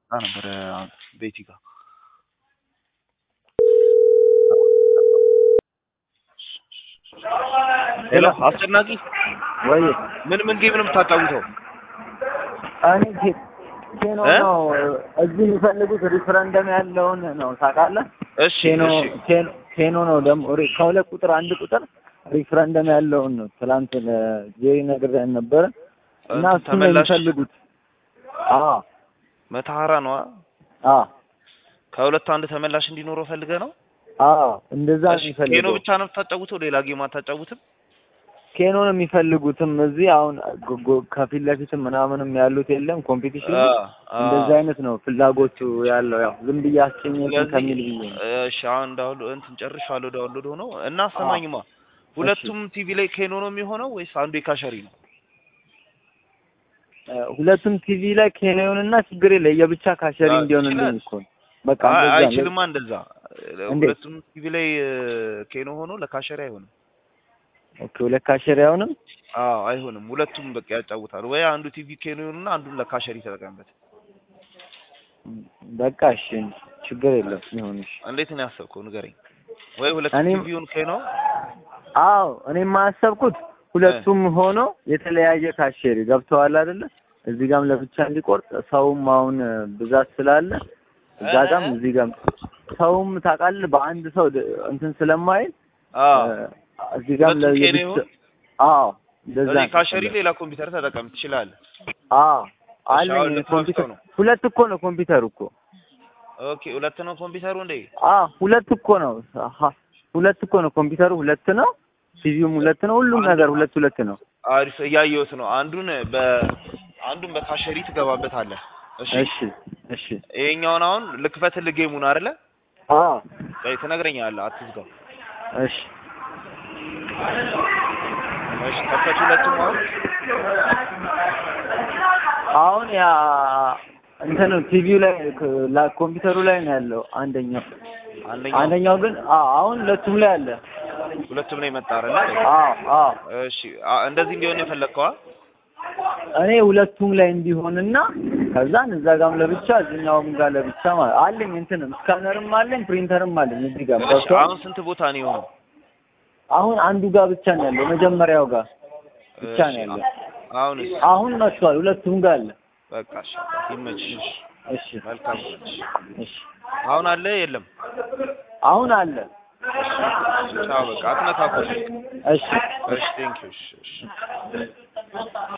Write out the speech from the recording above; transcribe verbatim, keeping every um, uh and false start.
ነበር ቤቲ ጋር ሄሎ አስጨናቂ ወይ ምን ምን ጌም ነው የምታጫውተው? እኔ ኬኖ ነው እዚህ የሚፈልጉት ሪፍረንደም ያለውን ነው ታውቃለህ? እሺ ኬኖ እሺ ኬኖ ነው ደግሞ ከሁለት ቁጥር አንድ ቁጥር ሪፍረንደም ያለውን ነው። ትላንት ለጄሪ ነግሬን ነበር እና እሱ ነው የሚፈልጉት። አዎ መታሃራ ነው። አዎ ከሁለት አንድ ተመላሽ እንዲኖረው ፈልገ ነው። አዎ እንደዛ ነው የሚፈልገው። ኬኖ ብቻ ነው የምታጫውተው? ሌላ ጌም አታጫውትም? ኬኖ ነው የሚፈልጉትም እዚህ አሁን ከፊት ለፊትም ምናምንም ያሉት የለም ኮምፒቲሽን እንደዛ አይነት ነው ፍላጎቱ ያለው። ያው ዝም ብዬ አስጨኘኝ ከሚል ብዬ ነው። እሺ አሁን ዳውንሎድ እንትን ጨርሻለሁ ዳውንሎድ ሆኖ እና ሰማኝማ ሁለቱም ቲቪ ላይ ኬኖ ነው የሚሆነው ወይስ አንዱ የካሸሪ ነው? ሁለቱም ቲቪ ላይ ኬኖ ይሁንና ችግር የለ የብቻ ካሸሪ እንዲሆንልኝ እኮ በቃ እንደዛ አይችልማ እንደዛ ሁለቱም ቲቪ ላይ ኬኖ ሆኖ ለካሸሪ አይሆንም። ኦኬ ለካሸሪ አይሆንም? አዎ አይሆንም። ሁለቱም በቃ ያጫውታል ወይ አንዱ ቲቪ ኬኖ ይሁንና አንዱን ለካሸሪ ተጠቀምበት። በቃ እሺ ችግር የለም ይሁንሽ። እንዴት ነው ያሰብከው ንገረኝ። ወይ ሁለቱም ቲቪውን ኬኖ? አዎ እኔማ ያሰብኩት ሁለቱም ሆኖ የተለያየ ካሸሪ ገብተዋል አይደለ? እዚህ ጋርም ለብቻ እንዲቆርጥ ሰውም አሁን ብዛት ስላለ እዛ ጋርም እዚህ ጋርም ሰውም ታውቃለህ በአንድ ሰው እንትን ስለማይል አዎ እዚህ ጋርም ለብቻ አዎ እንደዛ ካሸሪ ሌላ ኮምፒውተር ተጠቀም ትችላለህ። አዎ አለኝ ኮምፒውተር ሁለት እኮ ነው ኮምፒውተሩ እኮ። ኦኬ ሁለት ነው ኮምፒውተሩ እንዴ? አዎ ሁለት እኮ ነው ሁለት እኮ ነው ኮምፒውተሩ ሁለት ነው። ቲቪውም ሁለት ነው። ሁሉም ነገር ሁለት ሁለት ነው። አሪፍ እያየሁት ነው። አንዱን በአንዱን በካሸሪ ትገባበታለህ። እሺ እሺ እሺ ይሄኛውን አሁን ልክፈትልህ ጌሙን አይደለ? አዎ አይ ትነግረኛለህ አትዝጋው። እሺ እሺ ከፈቱ ሁለቱም አሁን አሁን ያ እንትን ቲቪው ላይ ኮምፒውተሩ ላይ ነው ያለው አንደኛው አንደኛው አንደኛው ግን አዎ አሁን ሁለቱም ላይ አለ። ሁለቱም ላይ መጣ አይደለ? አዎ አዎ እሺ እንደዚህ እንዲሆን የፈለከው? እኔ ሁለቱም ላይ እንዲሆንና ከዛን እዛ ጋርም ለብቻ እዚህኛውም ጋር ለብቻ ማለት አለኝ። እንትንም ስካነርም አለኝ ፕሪንተርም አለኝ እዚህ ጋር። አሁን ስንት ቦታ ነው የሆነው? አሁን አንዱ ጋር ብቻ ነው ያለው መጀመሪያው ጋር ብቻ ነው ያለው። አሁን አሁን መጥቷል ሁለቱም ጋር አለ። በቃ እሺ ይመችሽ። እሺ መልካም እሺ አሁን አለ የለም? አሁን አለ። ቻው በቃ አትነካኩ። እሺ እሺ ቴንክ ዩ እሺ